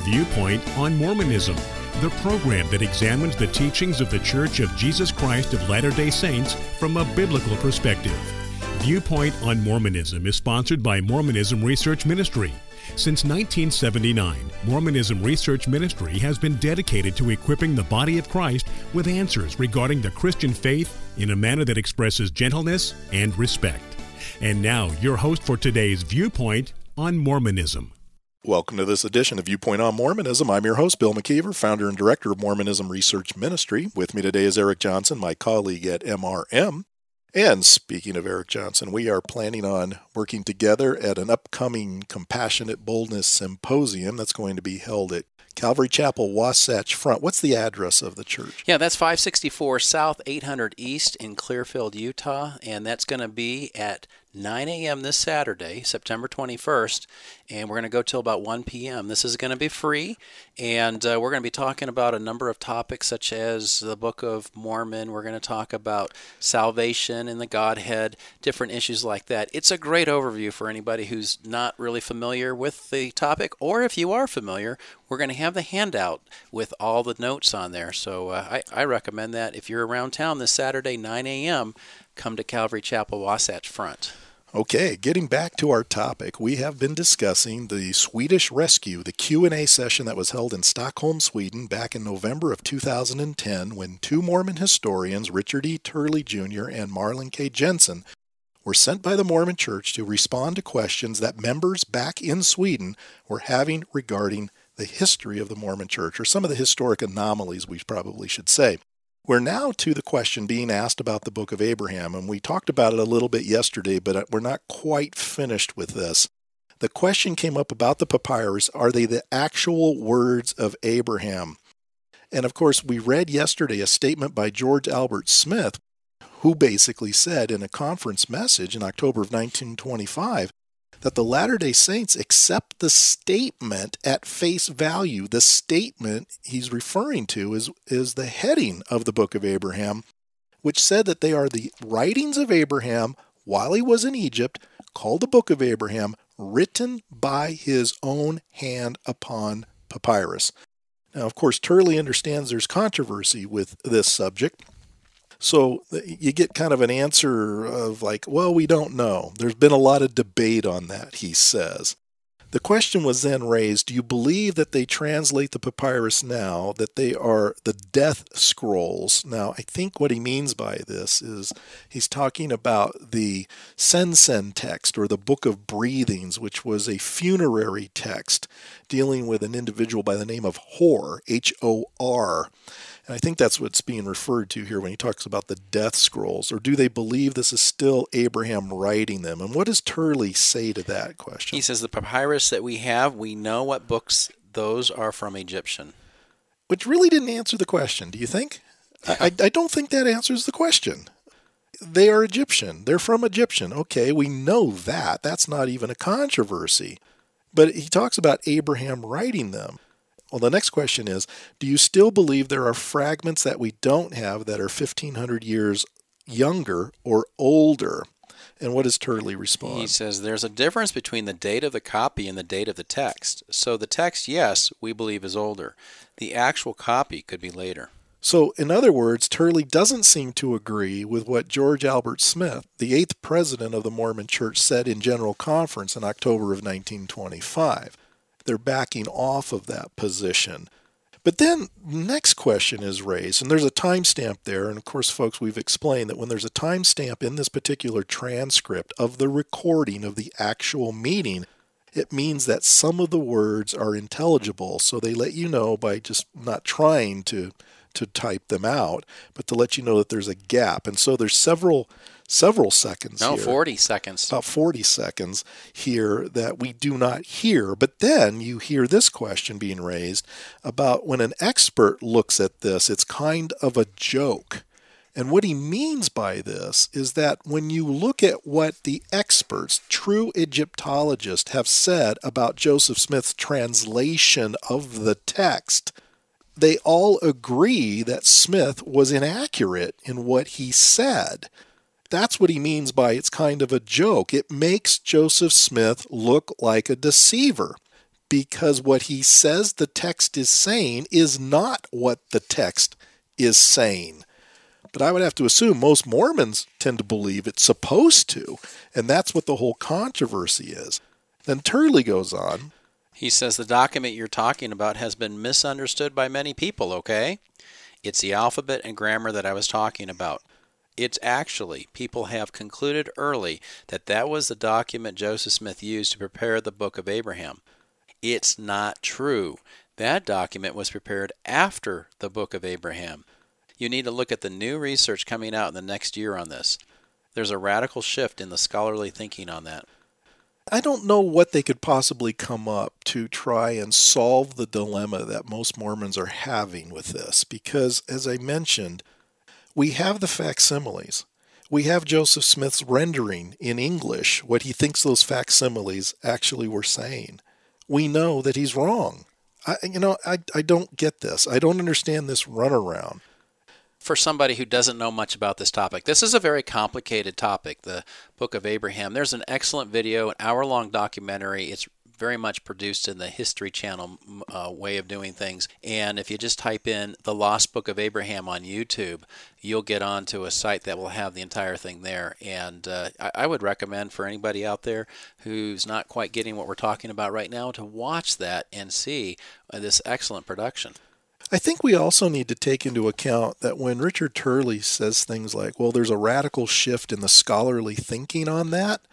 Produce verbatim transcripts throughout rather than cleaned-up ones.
Viewpoint on Mormonism, the program that examines the teachings of the Church of Jesus Christ of Latter-day Saints from a biblical perspective. Viewpoint on Mormonism is sponsored by Mormonism Research Ministry. Since nineteen seventy-nine, Mormonism Research Ministry has been dedicated to equipping the body of Christ with answers regarding the Christian faith in a manner that expresses gentleness and respect. And now, your host for today's Viewpoint on Mormonism. Welcome to this edition of Viewpoint on Mormonism. I'm your host, Bill McKeever, founder and director of Mormonism Research Ministry. With me today is Eric Johnson, my colleague at M R M. And speaking of Eric Johnson, we are planning on working together at an upcoming Compassionate Boldness Symposium that's going to be held at Calvary Chapel, Wasatch Front. What's the address of the church? Yeah, that's five sixty-four South eight hundred East in Clearfield, Utah, and that's going to be at nine a.m. this Saturday, September twenty-first, and we're going to go till about one p.m. This is going to be free, and uh, we're going to be talking about a number of topics such as the Book of Mormon. We're going to talk about salvation and the Godhead, different issues like that. It's a great overview for anybody who's not really familiar with the topic, or if you are familiar, we're going to have the handout with all the notes on there. So uh, I, I recommend that if you're around town this Saturday, nine a.m., come to Calvary Chapel, Wasatch Front. Okay, getting back to our topic, we have been discussing the Swedish Rescue, the Q and A session that was held in Stockholm, Sweden back in November of two thousand ten when two Mormon historians, Richard E. Turley Junior and Marlon K. Jensen, were sent by the Mormon Church to respond to questions that members back in Sweden were having regarding the history of the Mormon Church, or some of the historic anomalies, we probably should say. We're now to the question being asked about the Book of Abraham, and we talked about it a little bit yesterday, but we're not quite finished with this. The question came up about the papyrus, are they the actual words of Abraham? And of course, we read yesterday a statement by George Albert Smith, who basically said in a conference message in October of nineteen twenty-five, that the Latter-day Saints accept the statement at face value. The statement he's referring to is, is the heading of the Book of Abraham, which said that they are the writings of Abraham while he was in Egypt, called the Book of Abraham, written by his own hand upon papyrus. Now, of course, Turley understands there's controversy with this subject. So you get kind of an answer of like, well, we don't know. There's been a lot of debate on that, he says. The question was then raised, do you believe that they translate the papyrus now, that they are the death scrolls? Now, I think what he means by this is he's talking about the Sensen text, or the Book of Breathings, which was a funerary text dealing with an individual by the name of Hor, H O R. And I think that's what's being referred to here when he talks about the death scrolls. Or do they believe this is still Abraham writing them? And what does Turley say to that question? He says the papyrus that we have, we know what books those are from Egyptian. Which really didn't answer the question, do you think? I, I don't think that answers the question. They are Egyptian. They're from Egyptian. Okay, we know that. That's not even a controversy. But he talks about Abraham writing them. Well, the next question is, do you still believe there are fragments that we don't have that are fifteen hundred years younger or older? And what does Turley respond? He says there's a difference between the date of the copy and the date of the text. So the text, yes, we believe is older. The actual copy could be later. So, in other words, Turley doesn't seem to agree with what George Albert Smith, the eighth president of the Mormon Church, said in General Conference in October of nineteen twenty-five. They're backing off of that position. But then next question is raised, and there's a timestamp there. And of course, folks, we've explained that when there's a timestamp in this particular transcript of the recording of the actual meeting, it means that some of the words are intelligible. So they let you know by just not trying to to type them out, but to let you know that there's a gap. And so there's several several seconds no, here. No, forty seconds. About forty seconds here that we do not hear. But then you hear this question being raised about when an expert looks at this, it's kind of a joke. And what he means by this is that when you look at what the experts, true Egyptologists, have said about Joseph Smith's translation of the text, they all agree that Smith was inaccurate in what he said. That's what he means by it's kind of a joke. It makes Joseph Smith look like a deceiver. because what he says the text is saying is not what the text is saying. But I would have to assume most Mormons tend to believe it's supposed to, and that's what the whole controversy is. Then Turley goes on. He says the document you're talking about has been misunderstood by many people, okay? It's the alphabet and grammar that I was talking about. It's actually, people have concluded early that that was the document Joseph Smith used to prepare the Book of Abraham. It's not true. That document was prepared after the Book of Abraham. You need to look at the new research coming out in the next year on this. There's a radical shift in the scholarly thinking on that. I don't know what they could possibly come up to try and solve the dilemma that most Mormons are having with this, because, as I mentioned, we have the facsimiles. We have Joseph Smith's rendering in English, what he thinks those facsimiles actually were saying. We know that he's wrong. I, you know, I, I don't get this. I don't understand this runaround. For somebody who doesn't know much about this topic, this is a very complicated topic, the Book of Abraham. There's an excellent video, an hour-long documentary. It's very much produced in the History Channel uh, way of doing things. And if you just type in The Lost Book of Abraham on YouTube, you'll get onto a site that will have the entire thing there. And uh, I, I would recommend for anybody out there who's not quite getting what we're talking about right now to watch that and see uh, this excellent production. I think we also need to take into account that when Richard Turley says things like, well, there's a radical shift in the scholarly thinking on that,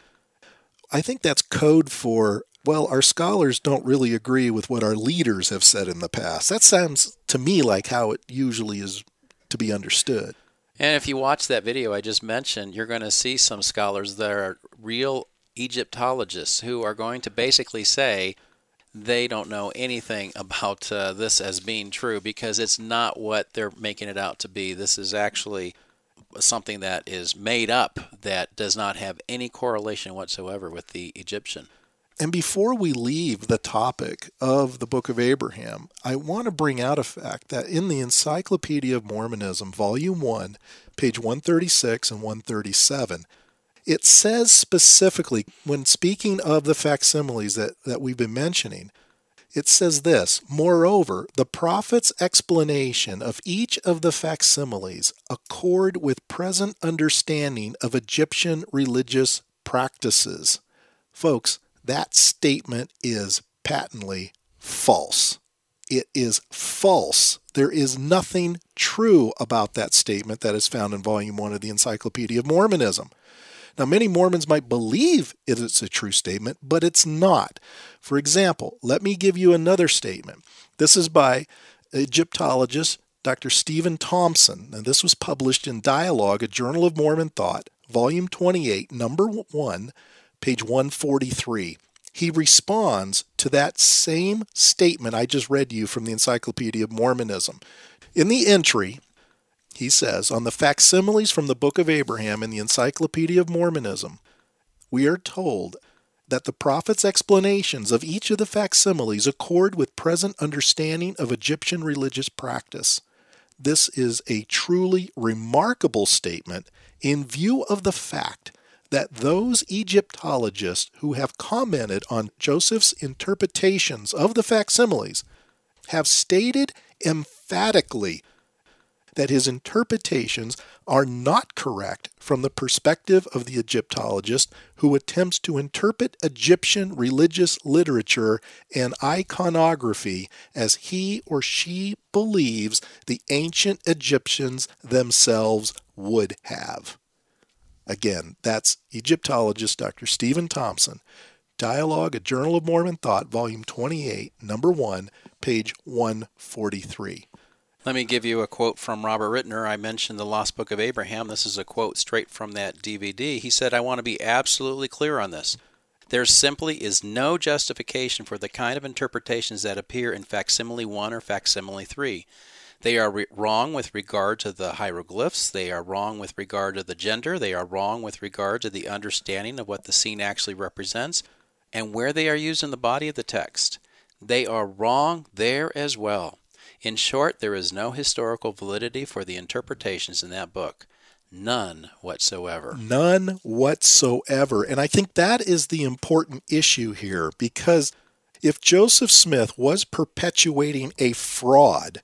I think that's code for, well, our scholars don't really agree with what our leaders have said in the past. That sounds to me like how it usually is to be understood. And if you watch that video I just mentioned, you're going to see some scholars that are real Egyptologists who are going to basically say, they don't know anything about uh, this as being true because it's not what they're making it out to be. This is actually something that is made up that does not have any correlation whatsoever with the Egyptian. And before we leave the topic of the Book of Abraham, I want to bring out a fact that in the Encyclopedia of Mormonism, Volume one, page one thirty-six and one thirty-seven, it says specifically, when speaking of the facsimiles that, that we've been mentioning, it says this: moreover, the prophet's explanation of each of the facsimiles accord with present understanding of Egyptian religious practices. Folks, that statement is patently false. It is false. There is nothing true about that statement that is found in Volume one of the Encyclopedia of Mormonism. Now, many Mormons might believe it is a true statement, but it's not. For example, let me give you another statement. This is by Egyptologist Doctor Stephen Thompson, and this was published in Dialogue, a Journal of Mormon Thought, Volume twenty-eight, Number one, page one forty-three. He responds to that same statement I just read to you from the Encyclopedia of Mormonism. In the entry, he says, on the facsimiles from the Book of Abraham in the Encyclopedia of Mormonism, we are told that the prophet's explanations of each of the facsimiles accord with present understanding of Egyptian religious practice. This is a truly remarkable statement in view of the fact that those Egyptologists who have commented on Joseph's interpretations of the facsimiles have stated emphatically that his interpretations are not correct from the perspective of the Egyptologist who attempts to interpret Egyptian religious literature and iconography as he or she believes the ancient Egyptians themselves would have. Again, that's Egyptologist Doctor Stephen Thompson, Dialogue, a Journal of Mormon Thought, Volume twenty-eight, Number one, page one forty-three. Let me give you a quote from Robert Rittner. I mentioned the Lost Book of Abraham. This is a quote straight from that D V D. He said, I want to be absolutely clear on this. There simply is no justification for the kind of interpretations that appear in Facsimile one or Facsimile three. They are re- wrong with regard to the hieroglyphs. They are wrong with regard to the gender. They are wrong with regard to the understanding of what the scene actually represents and where they are used in the body of the text. They are wrong there as well. In short, there is no historical validity for the interpretations in that book. None whatsoever. None whatsoever. And I think that is the important issue here, because if Joseph Smith was perpetuating a fraud,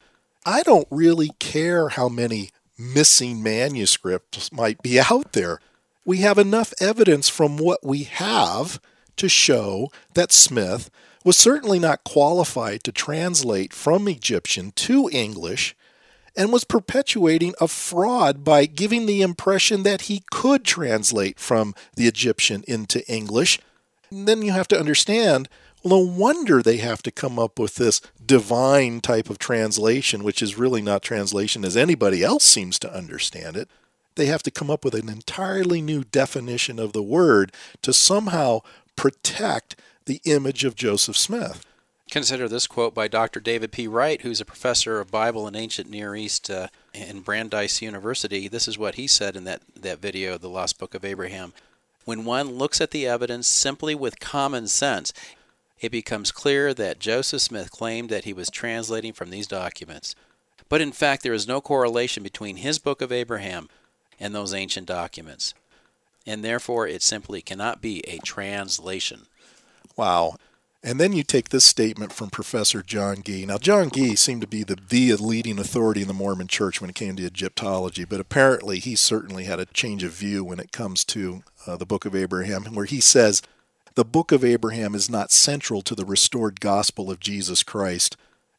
I don't really care how many missing manuscripts might be out there. We have enough evidence from what we have to show that Smith was certainly not qualified to translate from Egyptian to English and was perpetuating a fraud by giving the impression that he could translate from the Egyptian into English. And then you have to understand, well, no wonder they have to come up with this divine type of translation, which is really not translation as anybody else seems to understand it. They have to come up with an entirely new definition of the word to somehow protect the image of Joseph Smith. Consider this quote by Doctor David P. Wright, who's a professor of Bible and Ancient Near East uh, in Brandeis University. This is what he said in that, that video, The Lost Book of Abraham. When one looks at the evidence simply with common sense, it becomes clear that Joseph Smith claimed that he was translating from these documents. But in fact, there is no correlation between his Book of Abraham and those ancient documents. And therefore, it simply cannot be a translation. Wow. And then you take this statement from Professor John Gee. Now, John Gee seemed to be the, the leading authority in the Mormon Church when it came to Egyptology, but apparently he certainly had a change of view when it comes to uh, the Book of Abraham, where he says, the Book of Abraham is not central to the restored gospel of Jesus Christ.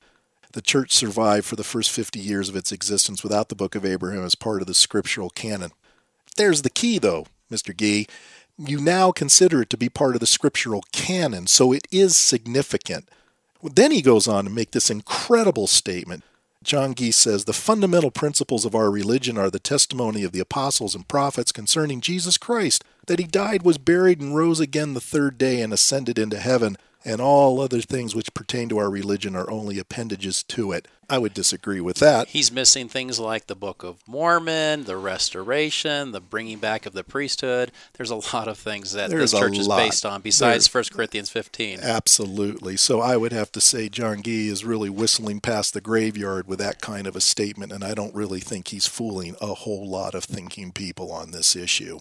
The church survived for the first fifty years of its existence without the Book of Abraham as part of the scriptural canon. There's the key, though, Mister Gee. You now consider it to be part of the scriptural canon, so it is significant. Then he goes on to make this incredible statement. John Gee says, the fundamental principles of our religion are the testimony of the apostles and prophets concerning Jesus Christ, that he died, was buried, and rose again the third day and ascended into heaven, and all other things which pertain to our religion are only appendages to it. I would disagree with that. He's missing things like the Book of Mormon, the restoration, the bringing back of the priesthood. There's a lot of things that There's this church is lot. based on besides There's, First Corinthians fifteen. Absolutely. So I would have to say John Gee is really whistling past the graveyard with that kind of a statement, and I don't really think he's fooling a whole lot of thinking people on this issue.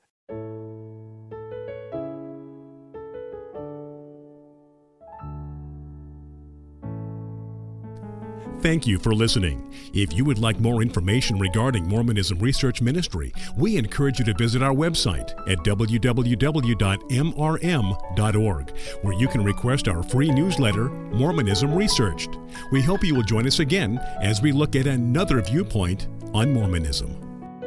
Thank you for listening. If you would like more information regarding Mormonism Research Ministry, we encourage you to visit our website at w w w dot m r m dot org, where you can request our free newsletter, Mormonism Researched. We hope you will join us again as we look at another viewpoint on Mormonism.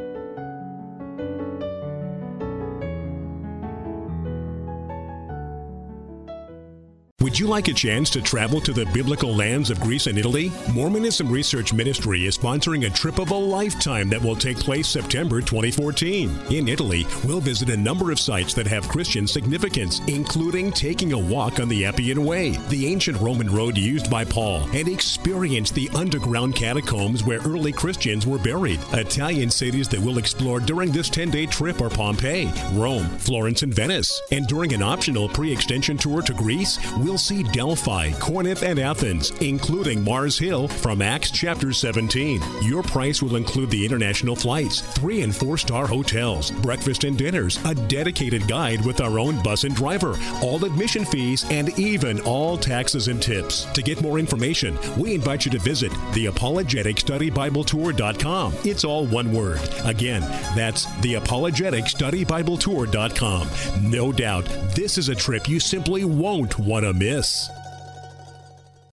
Would you like a chance to travel to the biblical lands of Greece and Italy? Mormonism Research Ministry is sponsoring a trip of a lifetime that will take place September twenty fourteen. In Italy, we'll visit a number of sites that have Christian significance, including taking a walk on the Appian Way, the ancient Roman road used by Paul, and experience the underground catacombs where early Christians were buried. Italian cities that we'll explore during this ten-day trip are Pompeii, Rome, Florence, and Venice. And during an optional pre-extension tour to Greece, we'll see Delphi, Corinth, and Athens, including Mars Hill from Acts chapter seventeen. Your price will include the international flights, three and four star hotels, breakfast and dinners, a dedicated guide with our own bus and driver, all admission fees, and even all taxes and tips. To get more information, we invite you to visit the apologetic study bible tour dot com. It's all one word. Again, that's the apologetic study bible tour dot com. No doubt, this is a trip you simply won't want to miss.